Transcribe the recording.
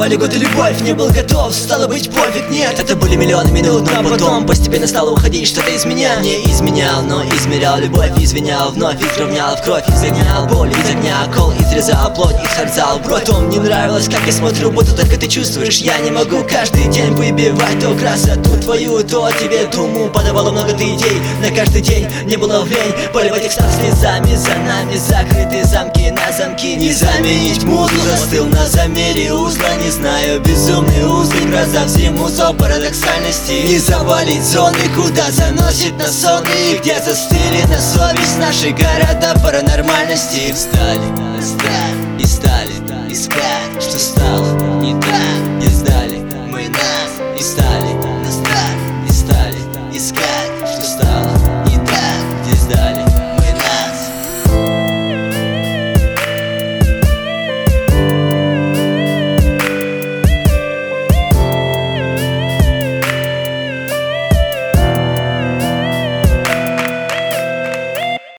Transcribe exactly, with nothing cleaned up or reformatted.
Миновали годы, любовь, не был готов, стало быть пофиг, нет. Это были миллионы минут, но потом постепенно стало уходить что-то из меня. Не изменял, но измерял любовь, извинял, вновь изравнял в кровь, изгонял боль из огня, кол изрезал плоть, изхарзал бровь. Потом не нравилось, как я смотрю, будто только ты чувствуешь. Я не могу каждый день выбивать то красоту твою, то тебе думу. Подавало много ты идей, на каждый день не было лень поливать их слезами. За нами закрыты замки на замки, не заменить музыку. Застыл на замере узла, не знаю, безумные узлы. Гроза в зиму, зов парадоксальности. Не завалить зоны, куда заносит на сон. И где застыли на совесть наши города паранормальности. Встали, встали и стали искать, что стало не так. Не сдали мы нас и стали, настали и стали искать.